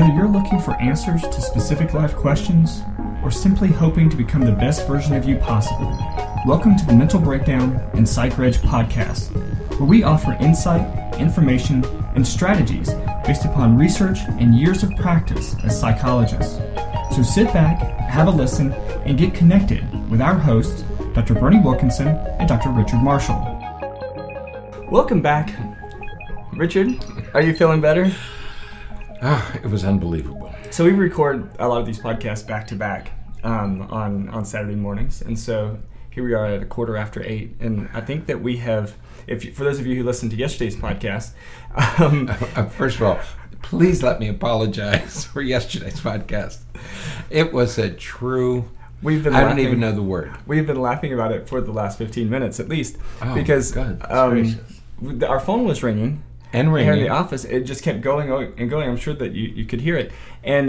Whether you're looking for answers to specific life questions or simply hoping to become the best version of you possible, welcome to the Mental Breakdown and PsychReg podcast, where we offer insight, information, and strategies based upon research and years of practice as psychologists. So sit back, have a listen, and get connected with our hosts, Dr. Bernie Wilkinson and Dr. Richard Marshall. Welcome back. Richard, are you feeling better? It was unbelievable. So we record a lot of these podcasts back to back on Saturday mornings, and so here we are at 8:15, and I think that we have, for those of you who listened to yesterday's podcast, First of all, please let me apologize for yesterday's podcast. It was a true... I don't even know the word. We've been laughing about it for the last 15 minutes at least, because our phone was ringing. And ringing. Here in the office, it just kept going and going. I'm sure that you could hear it, and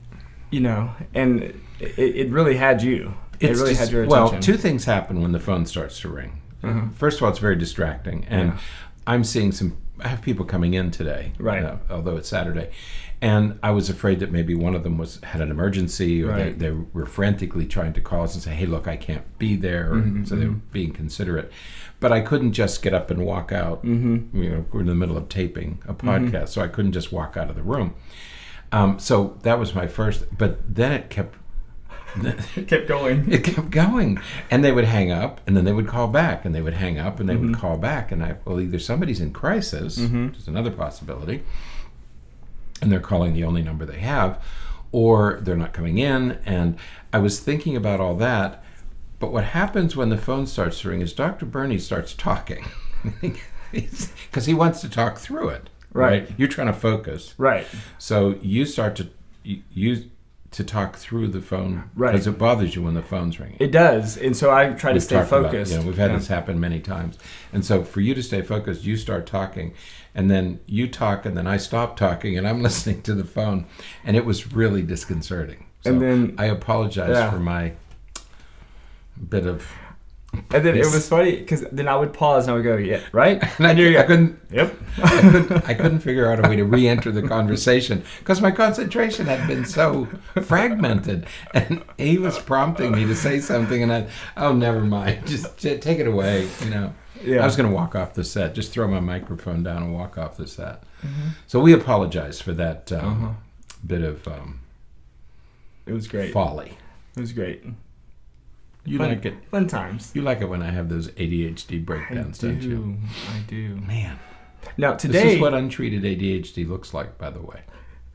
it really had you. It really had your attention. Well, two things happen when the phone starts to ring. Mm-hmm. First of all, it's very distracting, and I'm seeing I have people coming in today, right? Although it's Saturday, and I was afraid that maybe one of them had an emergency, or they were frantically trying to call us and say, "Hey, look, I can't be there," so they were being considerate. But I couldn't just get up and walk out. We're in the middle of taping a podcast, so I couldn't just walk out of the room. So that was my first. But then it kept going. It kept going, and they would hang up, and then they would call back, and they would hang up, and they would call back, and either somebody's in crisis, which is another possibility, and they're calling the only number they have, or they're not coming in. And I was thinking about all that. But what happens when the phone starts to ring is Dr. Bernie starts talking, because he wants to talk through it. Right? You're trying to focus. Right. So you start to talk through the phone, because it bothers you when the phone's ringing. It does, and so I try to stay focused. We've had this happen many times, and so for you to stay focused, you start talking, and then you talk, and then I stop talking, and I'm listening to the phone, and it was really disconcerting. So and then I apologize for my bit of... And then it was funny, because then I would pause and I would go, yeah, right? And I couldn't... Yep. I couldn't figure out a way to re-enter the conversation, because my concentration had been so fragmented. And he was prompting me to say something, and never mind. Just take it away, Yeah. I was going to walk off the set, just throw my microphone down and walk off the set. So we apologize for that bit of... it was great. Folly. It was great. You like it. Fun times. You like it when I have those ADHD breakdowns, don't you? I do. Man. Now, today... This is what untreated ADHD looks like, by the way.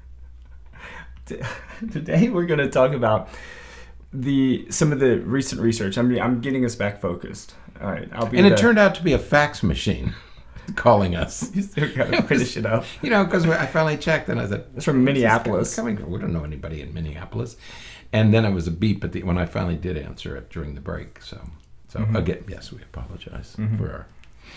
Today we're going to talk about some of the recent research. I'm getting us back focused. All right. It turned out to be a fax machine calling us. You still got to finish it up. Because I finally checked, and I said... It's from Minneapolis. We don't know anybody in Minneapolis. And then it was a beep when I finally did answer it during the break. So again, yes, we apologize for our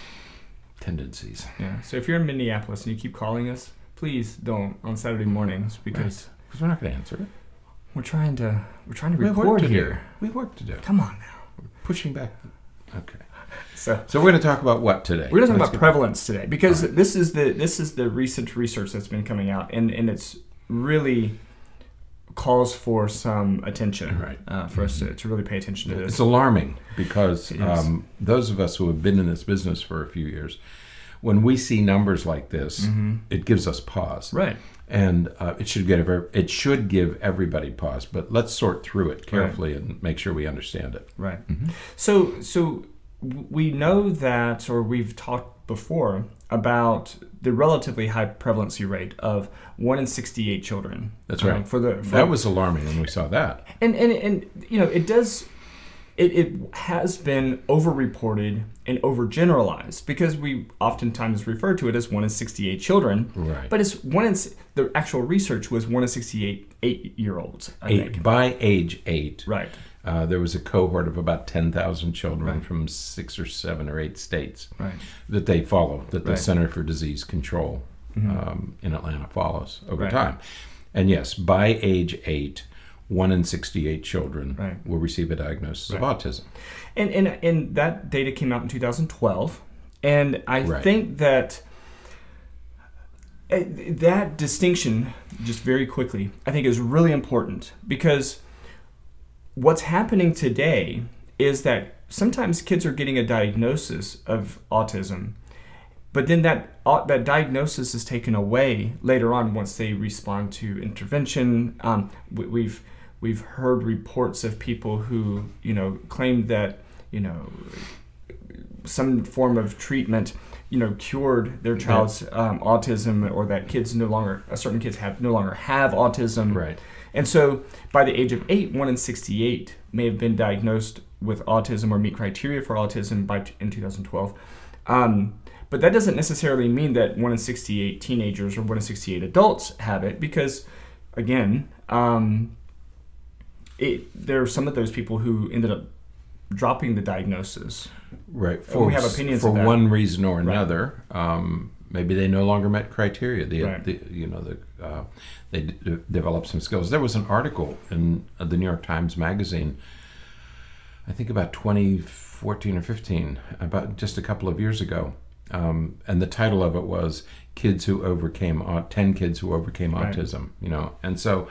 tendencies. Yeah. So if you're in Minneapolis and you keep calling us, please don't on Saturday mornings, because we're not going to answer it. We're trying to record here. We have work to do. Come on now. We're pushing back. Okay. So we're going to talk about what today? We're going to talk about prevalence today, because this is the recent research that's been coming out, and it's really calls for some attention, for us to really pay attention to this. It's alarming, because those of us who have been in this business for a few years, when we see numbers like this, it gives us pause. Right. And it should give everybody pause. But let's sort through it carefully and make sure we understand it. Right. So we know that, or we've talked before about the relatively high prevalency rate of 1 in 68 children. That's right. That was alarming when we saw that. And it does. It has been overreported and overgeneralized, because we oftentimes refer to it as 1 in 68 children. Right. But it's the actual research was 1 in 68 8-year-olds. I think. By age 8. Right. There was a cohort of about 10,000 children from 6 or 7 or 8 states that they follow, that the Center for Disease Control in Atlanta follows over time. And yes, by age 8, 1 in 68 children will receive a diagnosis of autism. And that data came out in 2012. And I think that that distinction just very quickly, I think is really important, because what's happening today is that sometimes kids are getting a diagnosis of autism, but then that diagnosis is taken away later on once they respond to intervention. We've heard reports of people who, claimed that, some form of treatment, cured their child's autism, or that certain kids no longer have autism. Right. And so by the age of 8, 1 in 68 may have been diagnosed with autism or meet criteria for autism in 2012. But that doesn't necessarily mean that 1 in 68 teenagers or 1 in 68 adults have it, because, again, there are some of those people who ended up dropping the diagnosis. Right. We have opinions for of that. one reason or another. Maybe they no longer met criteria. They developed some skills. There was an article in the New York Times Magazine, I think about 2014 or 15, about just a couple of years ago, and the title of it was 10 kids who overcame autism. And so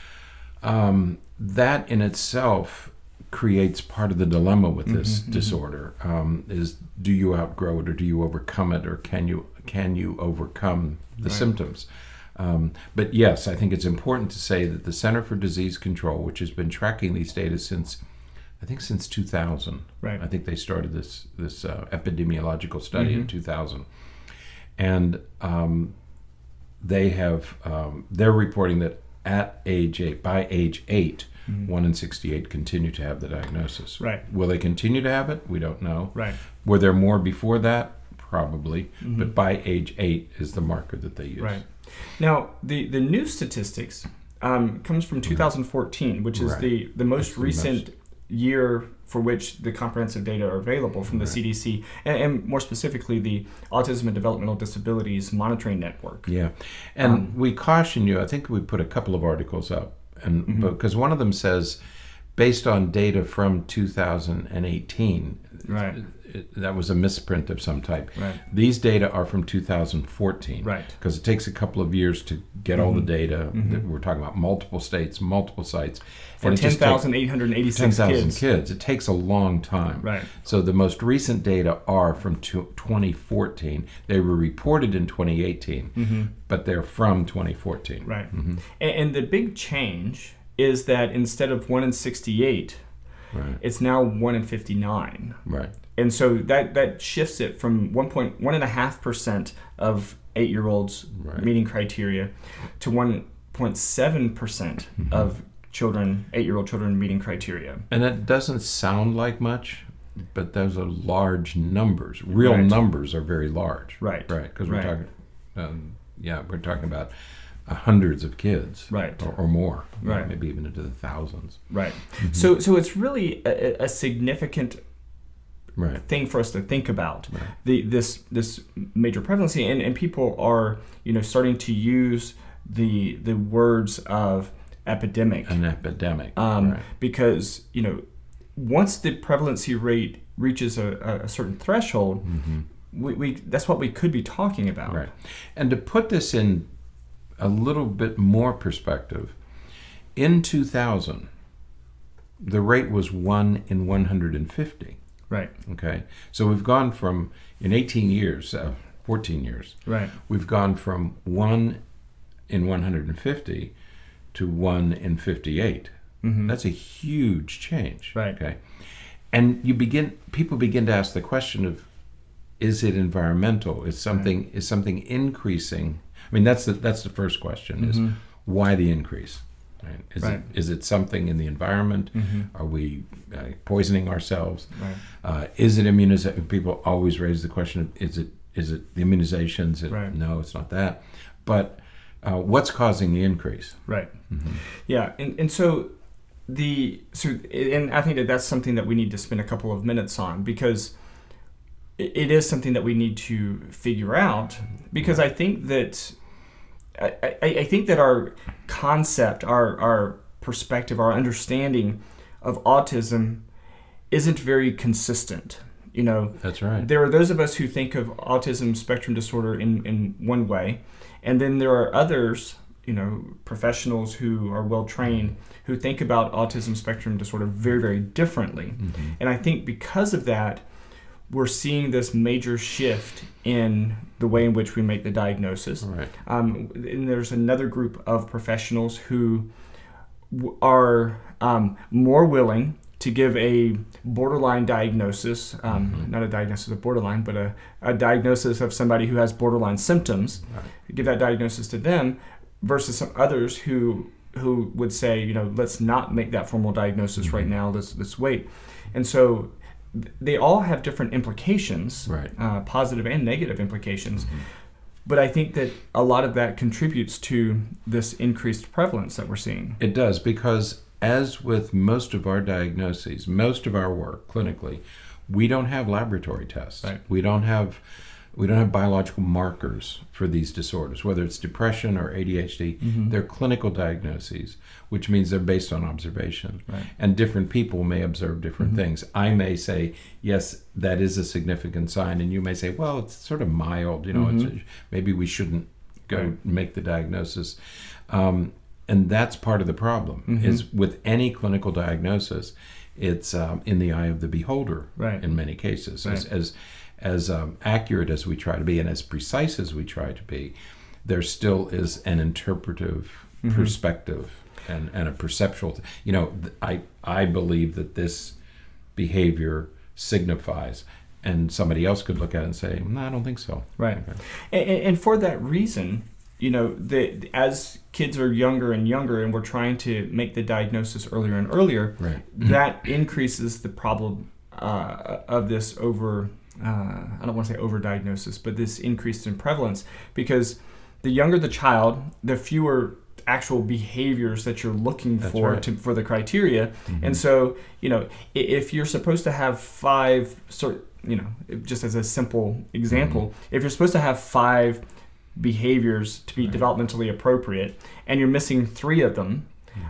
that in itself creates part of the dilemma with this disorder. Is, do you outgrow it, or do you overcome it, or can you overcome the symptoms? But yes, I think it's important to say that the Center for Disease Control, which has been tracking these data since 2000. Right. I think they started this epidemiological study in 2000, and they're reporting that by age 8, 1 in 68 continue to have the diagnosis. Right. Will they continue to have it? We don't know. Right. Were there more before that? Probably. But by age 8 is the marker that they use. Right. Now, the new statistics comes from 2014, which is the most recent year for which the comprehensive data are available from the CDC, and more specifically the Autism and Developmental Disabilities Monitoring Network. Yeah, and we caution you, I think we put a couple of articles up, and because one of them says, based on data from 2018, right. That was a misprint of some type. Right. These data are from 2014. Right. Because it takes a couple of years to get all the data. We're talking about multiple states, multiple sites. For 10,886 kids. It takes a long time. Right. So the most recent data are from 2014. They were reported in 2018, but they're from 2014. Right. And the big change is that instead of 1 in 68, it's now 1 in 59. Right. And so that shifts it from 1.5% of 8-year-olds meeting criteria to 1.7% of 8-year-old children meeting criteria. And that doesn't sound like much, but those are large numbers. Real numbers are very large. Right. Because we're talking about hundreds of kids, or more, maybe even into the thousands. Right. So it's really a significant thing for us to think about. This major prevalency, and people are starting to use the words of epidemic. An epidemic. Because once the prevalency rate reaches a certain threshold, we that's what we could be talking about. Right. And to put this in a little bit more perspective, in 2000, the rate was 1 in 150. Right. Okay. So we've gone from, in 14 years, we've gone from 1 in 150 to 1 in 58. That's a huge change. Right. Okay. And people begin to ask the question of, is it environmental? Is something increasing? I mean, that's the first question, is why the increase? Right? Is it something in the environment? Are we poisoning ourselves? Right. Is it immunization? People always raise the question of, is it the immunizations? No, it's not that. But what's causing the increase? Right. Yeah, and so and I think that's something that we need to spend a couple of minutes on, because it is something that we need to figure out, because I think that our concept, our perspective, our understanding of autism isn't very consistent. That's right. There are those of us who think of autism spectrum disorder in one way, and then there are others professionals who are well trained who think about autism spectrum disorder very, very differently. Mm-hmm. And I think because of that, we're seeing this major shift in the way in which we make the diagnosis. Right. And there's another group of professionals who are more willing to give a borderline diagnosis, not a diagnosis of borderline, but a diagnosis of somebody who has borderline symptoms, give that diagnosis to them, versus some others who would say, let's not make that formal diagnosis right now, let's wait. And so they all have different implications, right. Positive and negative implications. But I think that a lot of that contributes to this increased prevalence that we're seeing. It does, because as with most of our diagnoses, most of our work clinically, we don't have laboratory tests. Right. We don't have biological markers for these disorders, whether it's depression or ADHD. They're clinical diagnoses, which means they're based on observation. Right. And different people may observe different things. I may say, yes, that is a significant sign, and you may say, well, it's sort of mild. Maybe we shouldn't go make the diagnosis. And that's part of the problem, is with any clinical diagnosis, it's in the eye of the beholder in many cases. Right. As accurate as we try to be and as precise as we try to be, there still is an interpretive perspective and a perceptual. I believe that this behavior signifies, and somebody else could look at it and say, no, I don't think so. Right. Okay. And for that reason, as kids are younger and younger, and we're trying to make the diagnosis earlier and earlier, that increases the problem of this I don't want to say overdiagnosis, but this increase in prevalence, because the younger the child, the fewer actual behaviors that you're looking for for the criteria. And so, if you're supposed to have 5, just as a simple example, if you're supposed to have 5 behaviors to be developmentally appropriate, and you're missing 3 of them,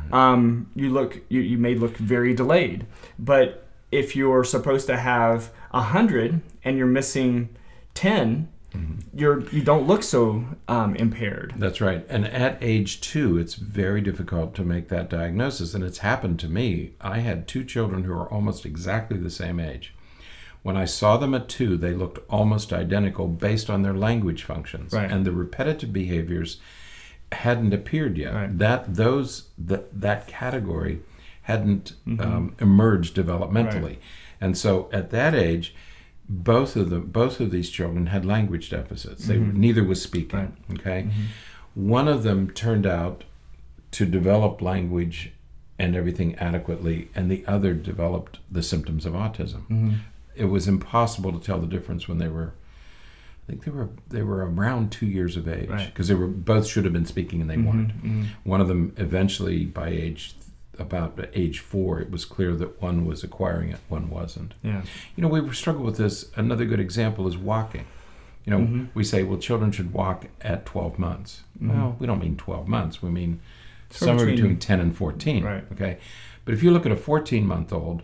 you may look very delayed. But if you're supposed to have 100 and you're missing 10, you don't look so impaired. That's right. And at age 2, it's very difficult to make that diagnosis. And it's happened to me. I had 2 children who are almost exactly the same age. When I saw them at 2, they looked almost identical based on their language functions. Right. And the repetitive behaviors hadn't appeared yet. Right. That category hadn't emerged developmentally. Right. And so at that age, both of these children had language deficits. Neither was speaking. Right. Okay, one of them turned out to develop language and everything adequately, and the other developed the symptoms of autism. It was impossible to tell the difference when they were. I think they were around 2 years of age, because they were both should have been speaking and they weren't. One of them eventually, by about age 4, it was clear that one was acquiring it, one wasn't. Yeah. We struggle with this. Another good example is walking. We say, well, children should walk at 12 months. Well, we don't mean 12 months. We mean somewhere between 10 and 14. Right. Okay. But if you look at a 14-month-old,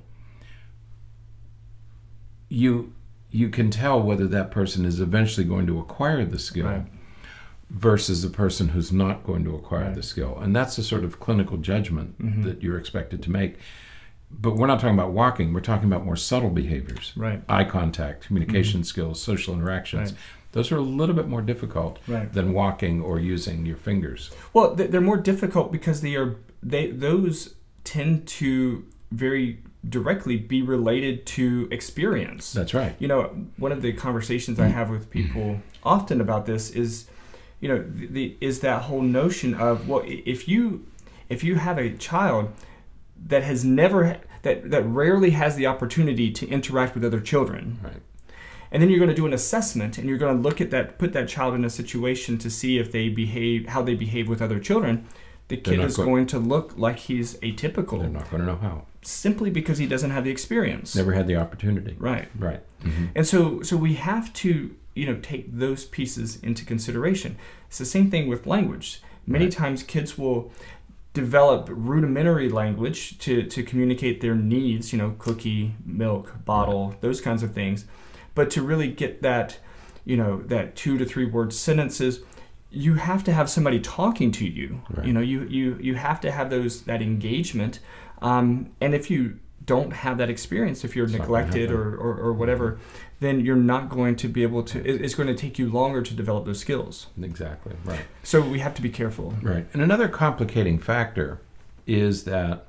you can tell whether that person is eventually going to acquire the skill versus the person who's not going to acquire the skill. And that's the sort of clinical judgment that you're expected to make. But we're not talking about walking. We're talking about more subtle behaviors. Right. Eye contact, communication skills, social interactions. Right. Those are a little bit more difficult than walking or using your fingers. Well, they're more difficult because those tend to very directly be related to experience. That's right. One of the conversations I have with people often about this is, is that whole notion of, well, if you have a child that has never that rarely has the opportunity to interact with other children, right, and then you're going to do an assessment and you're going to look at that, put that child in a situation to see if how they behave with other children, the kid is going to look like he's atypical. They're not going to know how. Simply because he doesn't have the experience. Never had the opportunity. Right. Right. And so we have to, take those pieces into consideration. It's the same thing with language. Many times kids will develop rudimentary language to communicate their needs, cookie, milk, bottle, those kinds of things. But to really get that, that 2 to 3 word sentences, you have to have somebody talking to you. Right. You have to have that engagement. And if you don't have that experience, if you're neglected or whatever, then you're not going to be able to, it's going to take you longer to develop those skills. Exactly, right. So we have to be careful. Right. And another complicating factor is that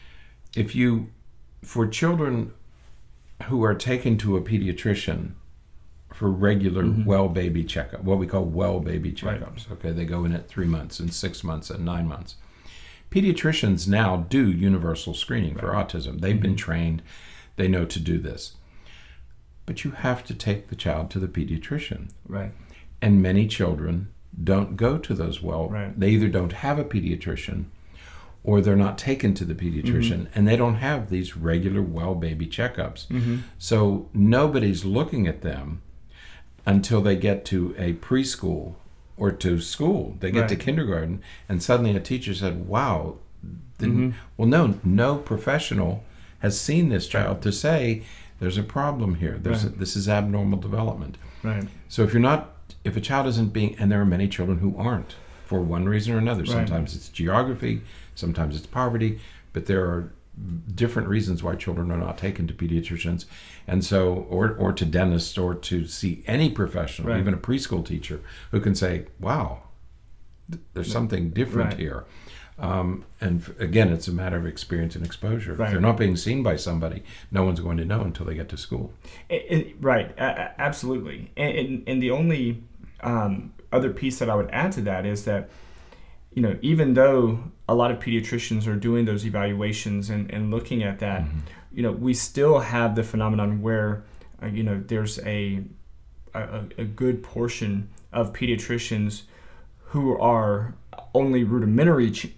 for children who are taken to a pediatrician for regular well baby checkup, what we call well baby checkups, Right. okay, they go in at 3 months and 6 months and 9 months. Pediatricians now do universal screening for autism. They've been trained. They know to do this. But you have to take the child to the pediatrician. Right. And many children don't go to those Right. They either don't have a pediatrician or they're not taken to the pediatrician and they don't have these regular well baby checkups. So nobody's looking at them until they get to a preschool or to school. They get to kindergarten, and suddenly a teacher said, wow, well, no professional has seen this child to say there's a problem here. This is abnormal development. Right. So if a child isn't being, and there are many children who aren't for one reason or another. Right. Sometimes it's geography, sometimes it's poverty, but there are different reasons why children are not taken to pediatricians, and so or to dentists or to see any professional, even a preschool teacher who can say, wow, there's something different here. And again, it's a matter of experience and exposure. Right. If they're not being seen by somebody, no one's going to know until they get to school. Right, absolutely. And the only other piece that I would add to that is that, even though a lot of pediatricians are doing those evaluations and looking at that, we still have the phenomenon where, there's a good portion of pediatricians who are only rudimentarily,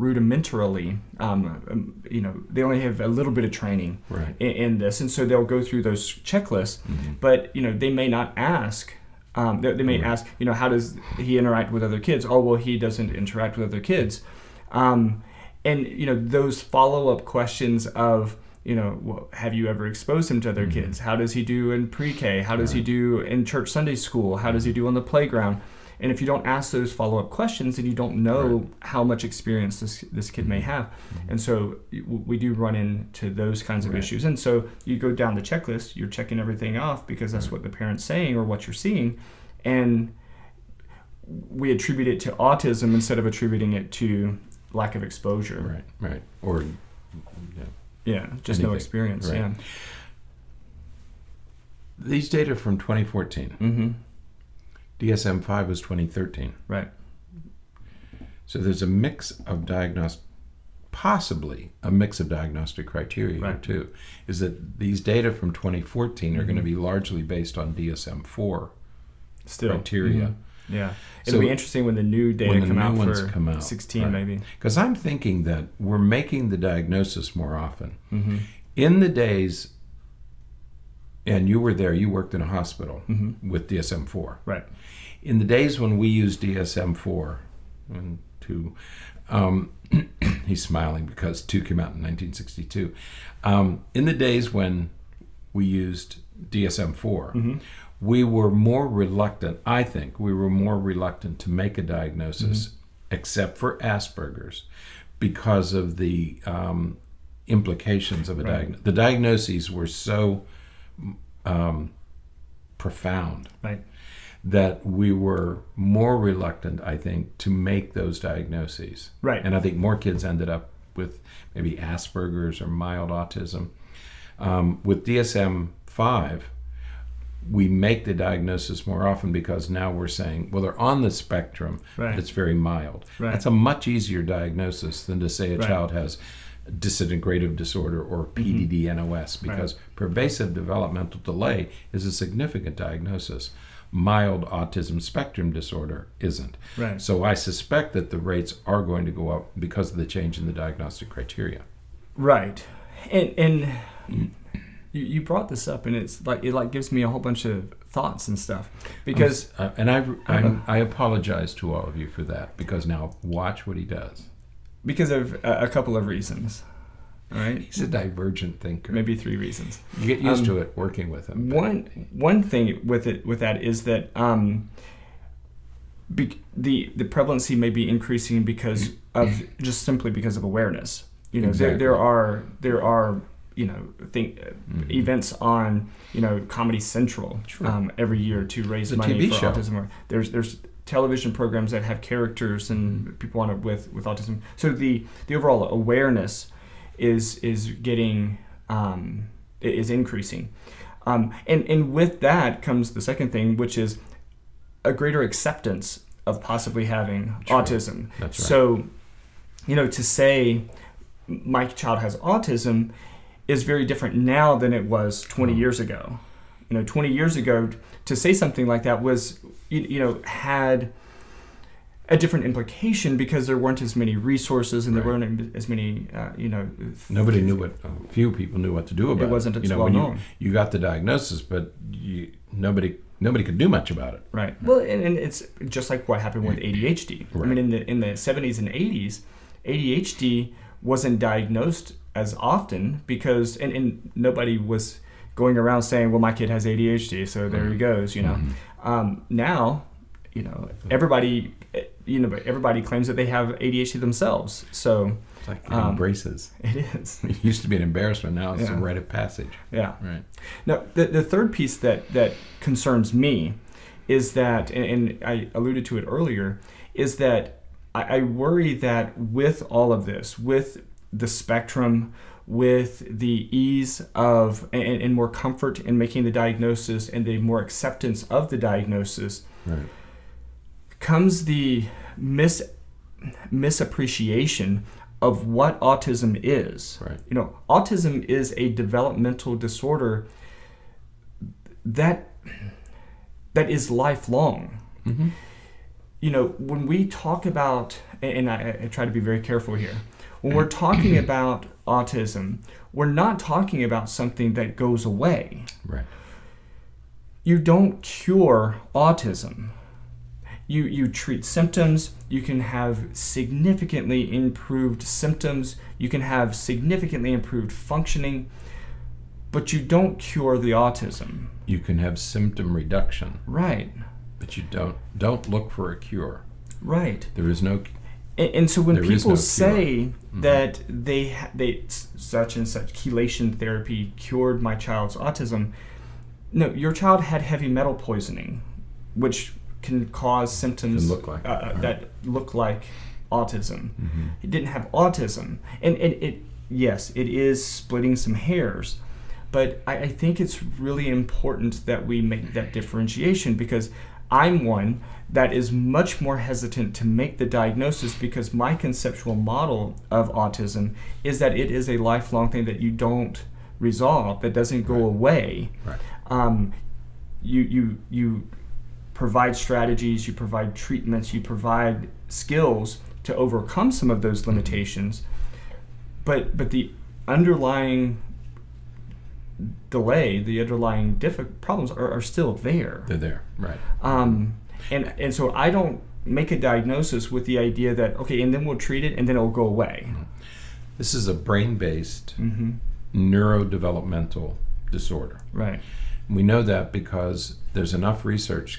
they only have a little bit of training in this, and so they'll go through those checklists, but they may not ask. They may ask, how does he interact with other kids? Oh, well, he doesn't interact with other kids, and those follow-up questions of, well, have you ever exposed him to other kids? How does he do in pre-K? How does he do in church Sunday school? How does he do on the playground? And if you don't ask those follow-up questions, then you don't know how much experience this kid may have. And so we do run into those kinds of issues. And so you go down the checklist, you're checking everything off because that's what the parent's saying or what you're seeing. And we attribute it to autism instead of attributing it to lack of exposure. Right. Or, just no experience. Right. Yeah. These data from 2014. DSM-5 was 2013. Right. So there's a mix of possibly a mix of diagnostic criteria here too. Is that these data from 2014 are going to be largely based on DSM-4 criteria. Yeah. It'll be interesting when the new data come out 16 maybe. Because I'm thinking that we're making the diagnosis more often. In the days, and you were there, you worked in a hospital with DSM-4. Right. In the days when we used DSM-4, and he's smiling because 2 came out in 1962. In the days when we used DSM-4, we were more reluctant, I think, to make a diagnosis, except for Asperger's, because of the implications of a diagnosis. The diagnoses were so profound that we were more reluctant, I think, to make those diagnoses. Right. And I think more kids ended up with maybe Asperger's or mild autism. With DSM-5, we make the diagnosis more often because now we're saying, well, they're on the spectrum, but it's very mild. That's a much easier diagnosis than to say a child has disintegrative disorder or PDD-NOS, because pervasive developmental delay is a significant diagnosis. Mild autism spectrum disorder isn't. So I suspect that the rates are going to go up because of the change in the diagnostic criteria. Right. And you brought this up, and it gives me a whole bunch of thoughts and stuff, because I apologize to all of you for that, because now watch what he does. Because of a couple of reasons. All right. He's a divergent thinker. Maybe 3 reasons. You get used to it working with him. One thing with that is that the prevalency may be increasing because of just simply because of awareness. Exactly. There are events on Comedy Central every year to raise money for autism. There's television programs that have characters and people on it with autism. So the overall awareness is getting is increasing, and with that comes the second thing, which is a greater acceptance of possibly having autism. That's right. So, to say my child has autism is very different now than it was 20 years ago. 20 years ago, to say something like that was, had a different implication because there weren't as many resources and there weren't as many, Nobody knew few people knew what to do about it. It wasn't as well known. You got the diagnosis, but nobody could do much about it. Right. Well, and it's just like what happened with ADHD. Right. I mean, in the 70s and 80s, ADHD wasn't diagnosed as often because, and nobody was going around saying, well, my kid has ADHD, so there he goes, Now, everybody claims that they have ADHD themselves. So it's like getting braces. It is. It used to be an embarrassment. Now it's a rite of passage. Yeah. Right. Now, the third piece that concerns me is that, and I alluded to it earlier, is that I worry that with all of this, with the spectrum, with the ease of and more comfort in making the diagnosis and the more acceptance of the diagnosis, comes the misappreciation of what autism is. Right. Autism is a developmental disorder that is lifelong. Mm-hmm. When we talk about, and I try to be very careful here, when we're talking about autism, we're not talking about something that goes away. Right. You don't cure autism. You treat symptoms. You can have significantly improved symptoms. You can have significantly improved functioning, but you don't cure the autism. You can have symptom reduction. Right. But you don't look for a cure. Right. There is no. And so when people say mm-hmm. that they such and such chelation therapy cured my child's autism, no, your child had heavy metal poisoning, which can cause symptoms that look like autism. Mm-hmm. It didn't have autism, and it is splitting some hairs, but I think it's really important that we make that differentiation, because I'm one that is much more hesitant to make the diagnosis, because my conceptual model of autism is that it is a lifelong thing that you don't resolve, that doesn't go away. Right. You provide strategies, you provide treatments, you provide skills to overcome some of those limitations, but the underlying delay, the underlying problems are still there. They're there, right. And so I don't make a diagnosis with the idea that, okay, and then we'll treat it and then it'll go away. This is a brain-based Mm-hmm. neurodevelopmental disorder. Right. We know that because there's enough research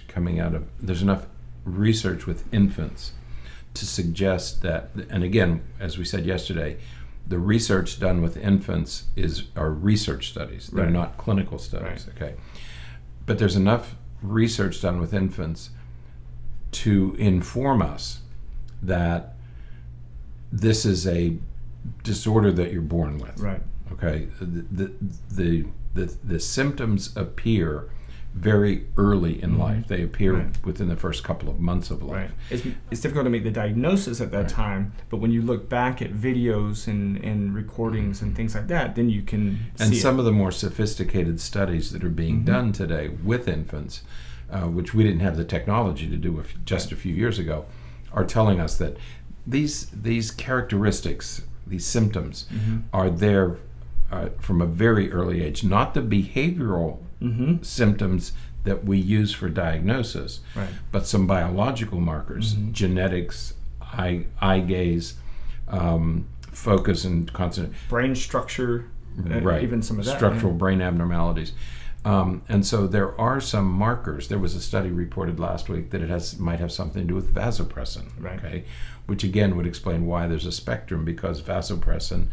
with infants to suggest that, and again, as we said yesterday, the research done with infants are research studies. They're not clinical studies, okay? But there's enough research done with infants to inform us that this is a disorder that you're born with. Right. Okay. The symptoms appear very early in life. They appear within the first couple of months of life. Right. It's difficult to make the diagnosis at that time, but when you look back at videos and recordings and things like that, then you can and see some of the more sophisticated studies that are being done today with infants, which we didn't have the technology to do just a few years ago, are telling us that these characteristics, these symptoms, are there from a very early age, not the behavioral symptoms that we use for diagnosis, but some biological markers, genetics, eye gaze, focus and concentration, brain structure, even some of that. Structural brain abnormalities. And so there are some markers. There was a study reported last week that might have something to do with vasopressin, Right. okay, which again would explain why there's a spectrum, because vasopressin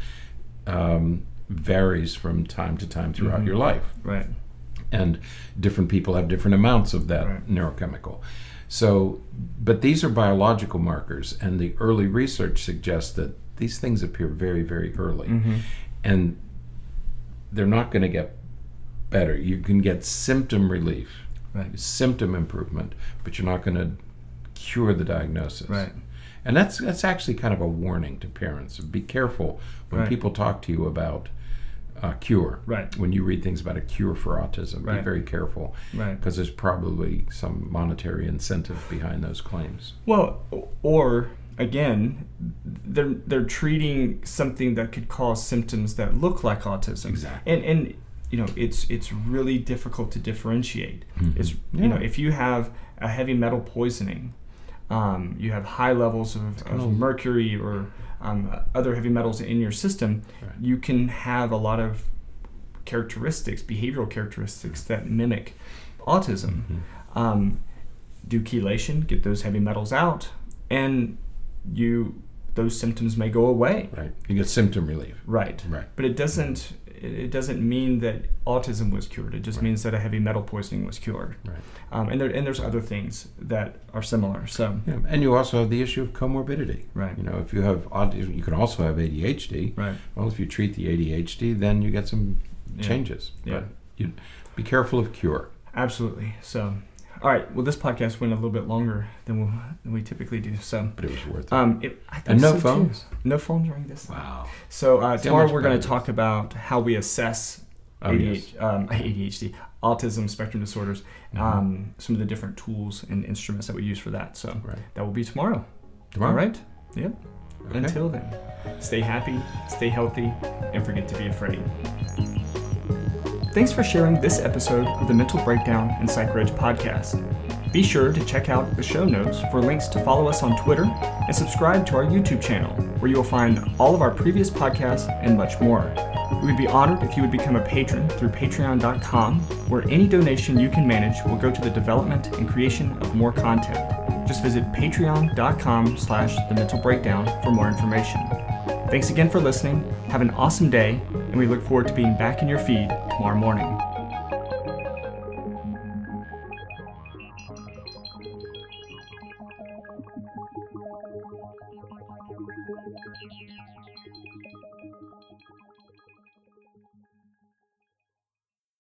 varies from time to time throughout your life. Right. And different people have different amounts of that Right. neurochemical. So, but these are biological markers, and the early research suggests that these things appear very, very early. And they're not going to get better. You can get symptom relief, Right. symptom improvement, but you're not going to cure the diagnosis. Right. And that's actually kind of a warning to parents. Be careful when Right. people talk to you about cure. Right. When you read things about a cure for autism, be Right. very careful, Right. because there's probably some monetary incentive behind those claims. Well, or again, they're treating something that could cause symptoms that look like autism. Exactly. And it's really difficult to differentiate. It's Yeah. if you have a heavy metal poisoning, you have high levels of mercury or other heavy metals in your system, Right. you can have a lot of behavioral characteristics that mimic autism. Do chelation, get those heavy metals out, and those symptoms may go away. Right. You get symptom relief. Right. Right. But it doesn't mean that autism was cured. It just means that a heavy metal poisoning was cured. Right. And there's other things that are similar. So Yeah. And you also have the issue of comorbidity. Right. If you have autism, you can also have ADHD. Right. Well, if you treat the ADHD, then you get some Yeah. changes. Yeah. But you be careful of cure. Absolutely. So, all right. Well, this podcast went a little bit longer than we typically do. So, But it was worth it. I think And no so, too. phones? No phones during this. Wow. So tomorrow much we're going better to talk about how we assess ADHD, autism spectrum disorders, some of the different tools and instruments that we use for that. So Right. that will be tomorrow. Tomorrow? All right. Yep. Okay. Until then, stay happy, stay healthy, and forget to be afraid. Thanks for sharing this episode of the Mental Breakdown and PsychReg podcast. Be sure to check out the show notes for links to follow us on Twitter and subscribe to our YouTube channel, where you will find all of our previous podcasts and much more. We would be honored if you would become a patron through patreon.com, where any donation you can manage will go to the development and creation of more content. Just visit patreon.com/thementalbreakdown for more information. Thanks again for listening. Have an awesome day, and we look forward to being back in your feed tomorrow morning.